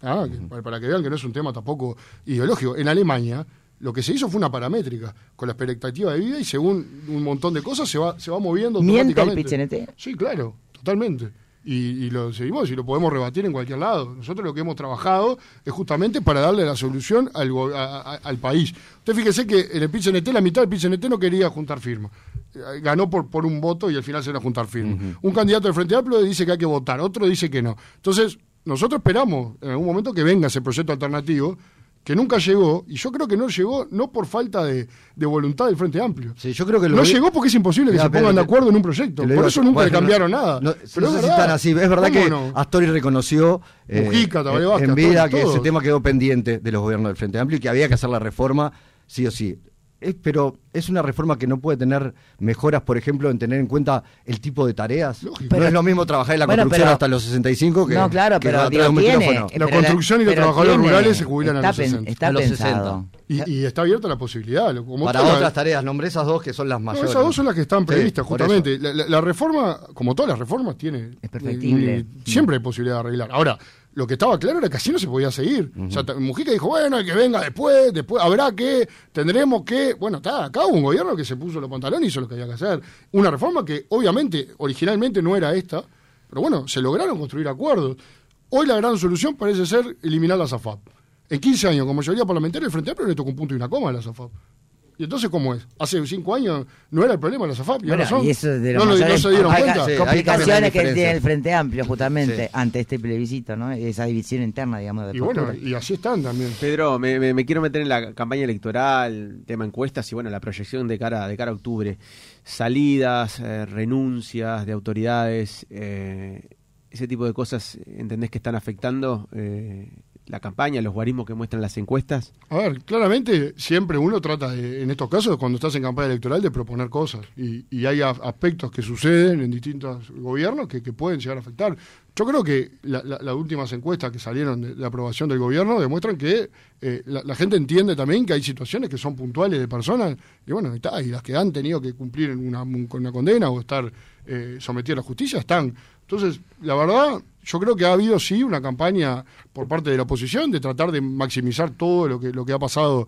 Ah, que, para, para que vean que no es un tema tampoco ideológico. En Alemania lo que se hizo fue una paramétrica, con la expectativa de vida y según un montón de cosas se va, se va moviendo ¿Miente el automáticamente. Pichinete? Sí, claro, totalmente. Y, y lo seguimos y lo podemos rebatir en cualquier lado. Nosotros lo que hemos trabajado es justamente para darle la solución al, a, a, al país. Usted fíjese que en el Pichinete la mitad del Pichinete no quería juntar firmas. Ganó por, por un voto y al final se van a juntar firmas. Uh-huh. Un candidato del Frente Amplio dice que hay que votar, otro dice que no. Entonces, nosotros esperamos en algún momento que venga ese proyecto alternativo, que nunca llegó, y yo creo que no llegó no por falta de, de voluntad del Frente Amplio. Sí, yo creo que lo no vi... llegó porque es imposible que Mira, se pongan pero, de acuerdo en un proyecto. Por digo, eso nunca bueno, le cambiaron no, nada. No, pero no es sé si están así. Es verdad que no? Astori reconoció eh, Mujica, Tabaré Vázquez, en vida todos, que todos. ese tema quedó pendiente de los gobiernos del Frente Amplio y que había que hacer la reforma sí o sí. Es, pero es una reforma que no puede tener mejoras, por ejemplo, en tener en cuenta el tipo de tareas. Lógico. No Pero- es lo mismo trabajar en la Bueno, construcción pero- hasta los sesenta y cinco que, No, claro, que pero atrás de digo, un tiene. micrófono. La pero construcción y los pero trabajadores tiene- rurales se jubilan a está los pen- sesenta. Está A los pensado. Y, y está abierta la posibilidad. lo- Como Para toda la- otras tareas, nombré esas dos que son las No, mayores. esas dos son las que están Sí, previstas, por justamente. eso. La, la- la reforma, como todas las reformas, tiene. Es perfectible. eh, siempre hay posibilidad de arreglar. Ahora, lo que estaba claro era que así no se podía seguir. Uh-huh. O sea, t- Mujica dijo, bueno, el que venga después, después habrá que, tendremos que. Bueno, está, acá hubo un gobierno que se puso los pantalones y hizo lo que había que hacer. Una reforma que, obviamente, originalmente no era esta, pero bueno, se lograron construir acuerdos. Hoy la gran solución parece ser eliminar la SAFAP. En quince años, con mayoría parlamentaria, el Frente Amplio le tocó un punto y una coma a la SAFAP. ¿Y entonces cómo es? Hace cinco años no era el problema de la SAFAP. Y Bueno, ahora son. y eso es de no, los lo- no mayores se dieron complica- cuenta. Sí, ahí complicaciones también hay que tiene diferencias. el Frente Amplio justamente Sí. ante este plebiscito, ¿no? Esa división interna, digamos, de Y bueno, postura. y así están también. Pedro, me, me- me quiero meter en la campaña electoral, tema encuestas y bueno, la proyección de cara, de cara a octubre. Salidas, eh, renuncias de autoridades, eh, ese tipo de cosas, ¿entendés que están afectando eh, la campaña, los guarismos que muestran las encuestas? A ver, claramente siempre uno trata, de, en estos casos, cuando estás en campaña electoral, de proponer cosas. Y, y hay a- aspectos que suceden en distintos gobiernos que, que pueden llegar a afectar. Yo creo que la- la- las últimas encuestas que salieron de, de aprobación del gobierno demuestran que eh, la, la gente entiende también que hay situaciones que son puntuales de personas, y bueno, está, y las que han tenido que cumplir en una, con una condena o estar eh, sometidas a la justicia están. Entonces, la verdad, yo creo que ha habido sí una campaña por parte de la oposición de tratar de maximizar todo lo que, lo que ha pasado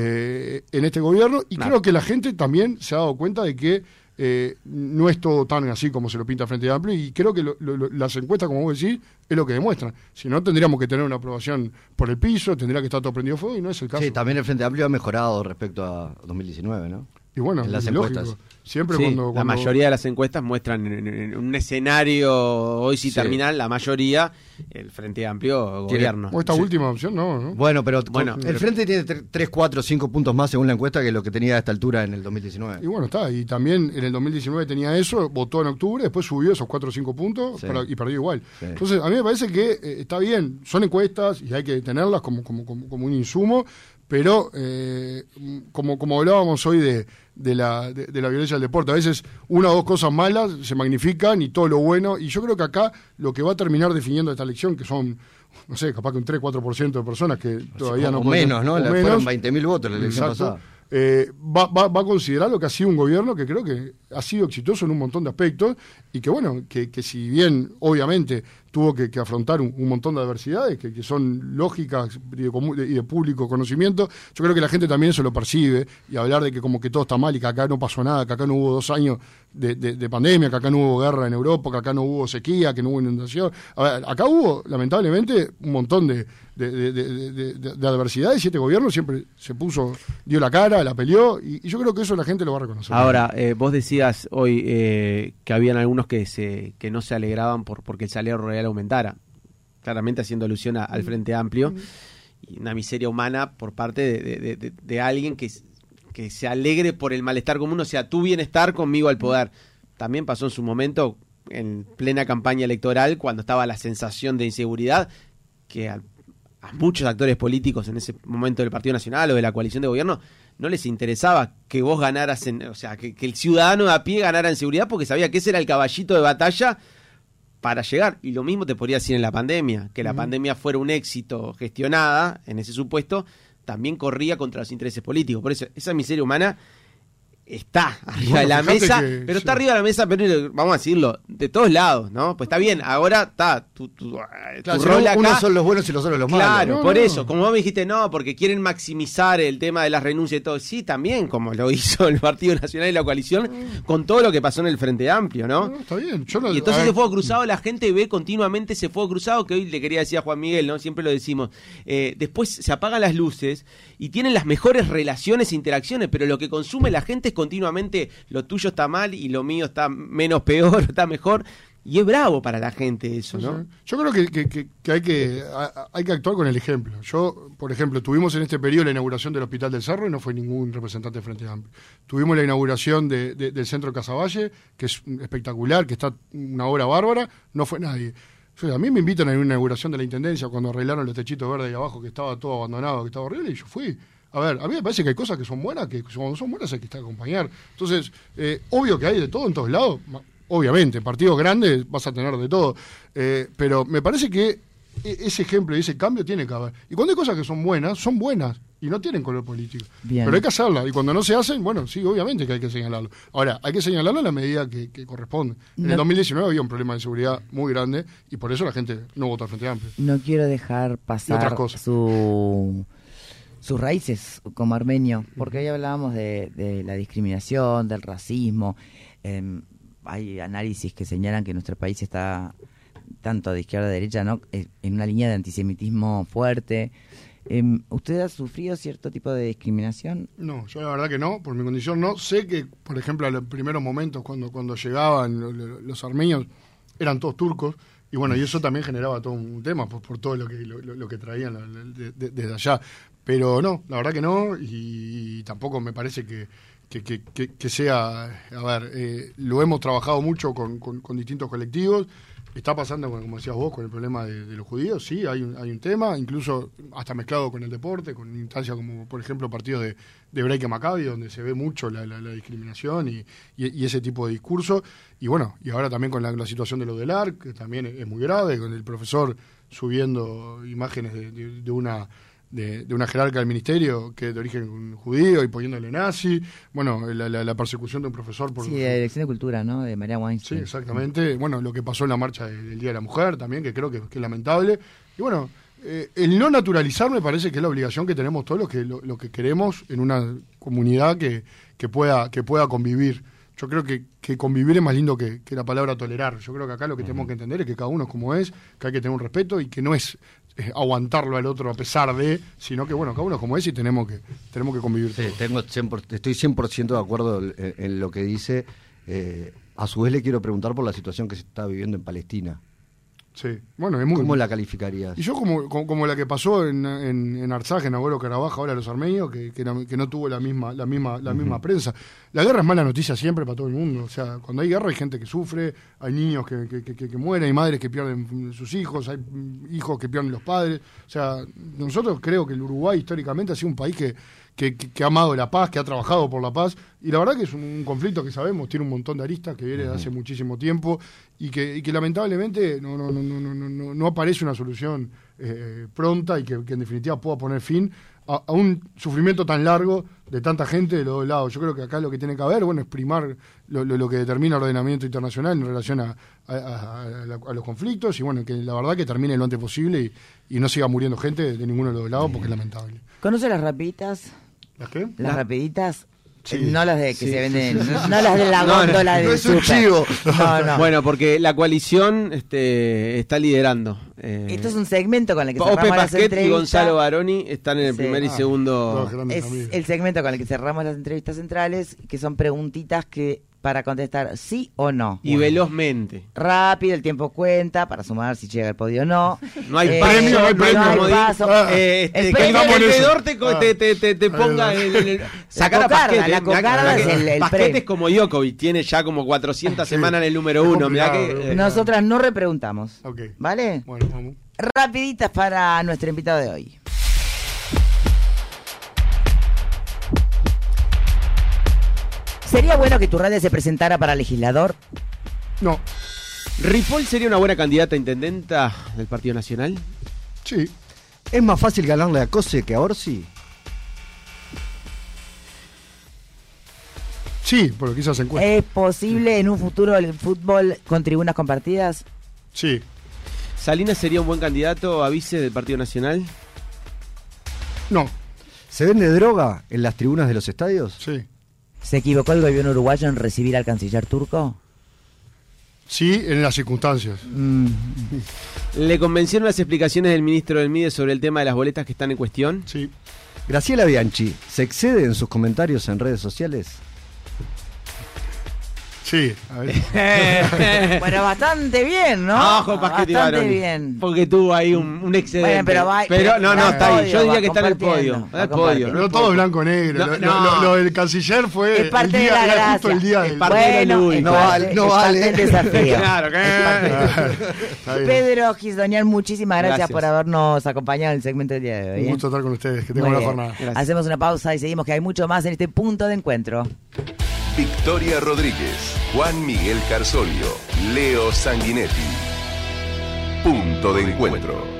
eh, en este gobierno, y Claro. creo que la gente también se ha dado cuenta de que eh, no es todo tan así como se lo pinta Frente Amplio, y creo que lo, lo, lo, las encuestas, como vos decís, es lo que demuestran. Si no, tendríamos que tener una aprobación por el piso, tendría que estar todo prendido fuego, y no es el caso. Sí, también el Frente Amplio ha mejorado respecto a dos mil diecinueve, ¿no? Y bueno, en las es lógico. encuestas. Siempre Sí, cuando, la cuando- mayoría de las encuestas muestran en, en- en un escenario hoy si Sí. terminal, la mayoría, el Frente Amplio Tiene- gobierno. o esta Sí. última opción, no, ¿no? Bueno, pero Bueno, el pero- Frente tiene tres, cuatro, cinco puntos más según la encuesta que lo que tenía a esta altura en el dos mil diecinueve. Y bueno, está. Y también en el dos mil diecinueve tenía eso, votó en octubre, después subió esos cuatro o cinco puntos Sí. para- y perdió igual. Sí. Entonces, a mí me parece que eh, está bien, son encuestas y hay que tenerlas como, como, como, como un insumo, pero eh, como, como hablábamos hoy de, de, la, de, de la violencia del deporte, a veces una o dos cosas malas se magnifican y todo lo bueno, y yo creo que acá lo que va a terminar definiendo esta elección, que son, no sé, capaz que un tres cuatro por ciento de personas que todavía o no pueden- menos, ¿no? o La- menos. Fueron veinte mil votos la elección Exacto. pasada. Eh, va, va, va a considerar lo que ha sido un gobierno que creo que ha sido exitoso en un montón de aspectos, y que bueno, que, que si bien obviamente tuvo que, que afrontar un, un montón de adversidades que, que son lógicas y de, comu- y de público conocimiento, yo creo que la gente también eso lo percibe, y hablar de que como que todo está mal y que acá no pasó nada, que acá no hubo dos años de, de- de pandemia, que acá no hubo guerra en Europa, que acá no hubo sequía, que no hubo inundación. A ver, acá hubo lamentablemente un montón de, de, de- de- de- de- de adversidades, y este gobierno siempre se puso, dio la cara, la peleó, y, y yo creo que eso la gente lo va a reconocer. Ahora, eh, vos decías hoy eh, que habían algunos que se que no se alegraban por porque el salario real aumentara, claramente haciendo alusión a- al Frente Amplio, y una miseria humana por parte de, de- de- de- de alguien que, s- que se alegre por el malestar común, o sea, tu bienestar conmigo al poder. También pasó en su momento, en plena campaña electoral, cuando estaba la sensación de inseguridad, que a, a muchos actores políticos en ese momento del Partido Nacional o de la coalición de gobierno no les interesaba que vos ganaras, en, o sea, que, que el ciudadano de a pie ganara en seguridad, porque sabía que ese era el caballito de batalla para llegar. Y lo mismo te podría decir en la pandemia, que la Ujú. pandemia fuera un éxito gestionada en ese supuesto, también corría contra los intereses políticos. Por eso, esa miseria humana está arriba Bueno, de la fíjate mesa, que- pero está sí. arriba de la mesa, pero vamos a decirlo, de todos lados, ¿no? Pues está bien, ahora está tu, tu, tu Claro, si rol no, acá. unos son los buenos y los otros los malos. Claro, No, por no. eso, como vos me dijiste, no, porque quieren maximizar el tema de las renuncias y todo. Sí, también, como lo hizo el Partido Nacional y la coalición, con todo lo que pasó en el Frente Amplio, ¿no? No, está bien. Yo no, Y entonces a ese ver, fuego cruzado, la gente ve continuamente ese fuego cruzado, que hoy le quería decir a Juan Miguel, ¿no? Siempre lo decimos. Eh, después se apagan las luces y tienen las mejores relaciones e interacciones, pero lo que consume la gente es continuamente lo tuyo está mal y lo mío está menos peor, está mejor. Y es bravo para la gente eso, ¿no? Sí. Yo creo que, que- que- que hay que a- hay que actuar con el ejemplo. Yo, por ejemplo, tuvimos en este periodo la inauguración del Hospital del Cerro y no fue ningún representante de Frente Amplio. Tuvimos la inauguración de- de- del Centro Casaballe, que es espectacular, que está una obra bárbara, no fue nadie. O sea, a mí me invitan a una inauguración de la Intendencia cuando arreglaron los techitos verdes ahí abajo, que estaba todo abandonado, que estaba horrible, y yo fui. A ver, a mí me parece que hay cosas que son buenas, que cuando son buenas hay que estar a acompañar. Entonces, eh, obvio que hay de todo en todos lados. Ma- Obviamente, partidos grandes vas a tener de todo. Eh, pero me parece que e- ese ejemplo y ese cambio tiene que haber. Y cuando hay cosas que son buenas, son buenas. Y no tienen color político. Bien. Pero hay que hacerlas. Y cuando no se hacen, bueno, sí, obviamente que hay que señalarlo. Ahora, hay que señalarlo en la medida que, que corresponde. En No- el dos mil diecinueve había un problema de seguridad muy grande y por eso la gente no votó al Frente Amplio. No quiero dejar Y pasar otras cosas. su, sus raíces como armenio, porque hoy hablábamos de, de la discriminación, del racismo. Eh, hay análisis que señalan que nuestro país está tanto de izquierda a derecha, ¿no? Eh, en una línea de antisemitismo fuerte. Eh, ¿Usted ha sufrido cierto tipo de discriminación? No, yo la verdad que no, por mi condición no. Sé que, por ejemplo, en los primeros momentos cuando, cuando llegaban lo- lo- los armenios, eran todos turcos, y bueno, y eso también generaba todo un tema por, por todo lo que, lo, lo- lo que traían la- la- de- de- desde allá. Pero no, la verdad que no, y, y tampoco me parece que, que, que- que- que sea, a ver, eh, lo hemos trabajado mucho con, con- con distintos colectivos. Está pasando, con- como decías vos, con el problema de, de los judíos, sí, hay un, hay un tema, incluso hasta mezclado con el deporte, con instancias como, por ejemplo, partidos de, de Break Maccabi, donde se ve mucho la, la- la discriminación y, y- y ese tipo de discurso. Y bueno, y ahora también con la, la situación de lo del A R C, que también es, es muy grave, con el profesor subiendo imágenes de, de- de una... De, de una jerarca del ministerio que es de origen judío y poniéndole nazi, bueno, la, la- la persecución de un profesor por... Sí, de la Dirección de Cultura, ¿no? De María Sí, Weinstein. exactamente. Bueno, lo que pasó en la marcha del, del Día de la Mujer también, que creo que, que es lamentable. Y bueno, eh, el no naturalizar me parece que es la obligación que tenemos todos los que lo, lo que queremos en una comunidad que, que pueda que pueda convivir. Yo creo que, que convivir es más lindo que, que la palabra tolerar. Yo creo que acá lo que tenemos que entender es que cada uno es como es, que hay que tener un respeto y que no es eh, aguantarlo al otro a pesar de, sino que bueno, cada uno es como es y tenemos que tenemos que convivir Sí, todos. tengo cien por- estoy cien por ciento de acuerdo en, en lo que dice. Eh, a su vez le quiero preguntar por la situación que se está viviendo en Palestina. Sí, bueno, es muy... ¿Cómo la calificarías? Y yo como, como, como la que pasó en, en, en Artsaj, en Agüero Carabaj, ahora los armenios, que, que, no- que no tuvo la misma la misma la misma prensa. La guerra es mala noticia siempre para todo el mundo. O sea, cuando hay guerra hay gente que sufre, hay niños que, que, que, que mueren, hay madres que pierden sus hijos, hay mm, hijos que pierden los padres. O sea, nosotros creo que el Uruguay históricamente ha sido un país que, que, que- que ha amado la paz, que ha trabajado por la paz. Y la verdad que es un, un conflicto que sabemos, tiene un montón de aristas, que viene de hace muchísimo tiempo y que, y que lamentablemente no, no, no, no, no, no, no aparece una solución eh, pronta y que, que en definitiva pueda poner fin a, a un sufrimiento tan largo de tanta gente de los dos lados. Yo creo que acá lo que tiene que haber, bueno, es primar lo, lo, lo que determina el ordenamiento internacional en relación a, a, a- a la- a los conflictos y bueno, que la verdad que termine lo antes posible y, y no siga muriendo gente de ninguno de los dos lados porque es lamentable. ¿Conoce las rapiditas? ¿Las qué? Las rapiditas, Sí. eh, no las de que Sí, se sí, venden, no, no las de la No, no, góndola no del es un súper. chivo. No, no. Bueno, porque la coalición este, está liderando. Eh, Esto es un segmento con el que Ope cerramos las Pasquet y entrevistas. Gonzalo Baroni están en el Sí. primer y Ah, segundo. dos grandes Es amigos. el segmento con el que cerramos las entrevistas centrales, que son preguntitas que para contestar sí o no. Y velozmente. Rápido, el tiempo cuenta para sumar si llega al podio o no. No hay Eh, premio, no hay premio, no hay como di- paso. Ah. Eh, este, El que el premio- vendedor te, co- Ah. te, te, te, te ponga el, el- el- sacar a cocarda, Pasquet, la eh, mirá- cocarda mirá es que el- el Pasquet premio. es como Djokovic, tiene ya como cuatrocientas Sí. semanas en el número Es uno. Mirá complicado, que, es eh, Nosotras no repreguntamos. Ok. ¿Vale? Bueno, vamos. Rapiditas para nuestro invitado de hoy. ¿Sería bueno que Turralde se presentara para legislador? No, ¿Ripoll sería una buena candidata a intendenta del Partido Nacional? sí. ¿Es más fácil ganarle a Cose que a Orsi? Sí, por lo que hizo esa encuesta. ¿Es posible en un futuro el fútbol con tribunas compartidas? Sí. ¿Salinas sería un buen candidato a vice del Partido Nacional? No. ¿Se vende droga en las tribunas de los estadios? Sí. ¿Se equivocó el gobierno uruguayo en recibir al canciller turco? Sí, en las circunstancias. Mm. ¿Le convencieron las explicaciones del ministro del MIDE sobre el tema de las boletas que están en cuestión? Sí. Graciela Bianchi, ¿se excede en sus comentarios en redes sociales? Sí, a ver. Bueno, bastante bien, ¿no? Ojo, Pasquetti Bastante Baroni. bien. Porque tuvo ahí un, un excedente. Bueno, pero va- Pero no, no, va está ahí. podio, Yo diría va que está en el compartiendo, podio. va Está en el podio. compartiendo. Pero todo blanco-negro. No, Lo, no. lo- lo del canciller fue. Es parte el día, de la era gracia. justo el día Es del. parte de la Bueno, lúdica. es No parte- vale, no es parte vale. del desafío. Claro, Es parte del desafío. Está bien. Pedro Gisdonian, muchísimas gracias, Gracias. por habernos acompañado en el segmento del día de hoy. Un ¿eh? gusto estar con ustedes. Que Muy tengan una bien. jornada. Gracias. Hacemos una pausa y seguimos, que hay mucho más en este punto de encuentro. Victoria Rodríguez, Juan Miguel Carzolio, Leo Sanguinetti. Punto de encuentro.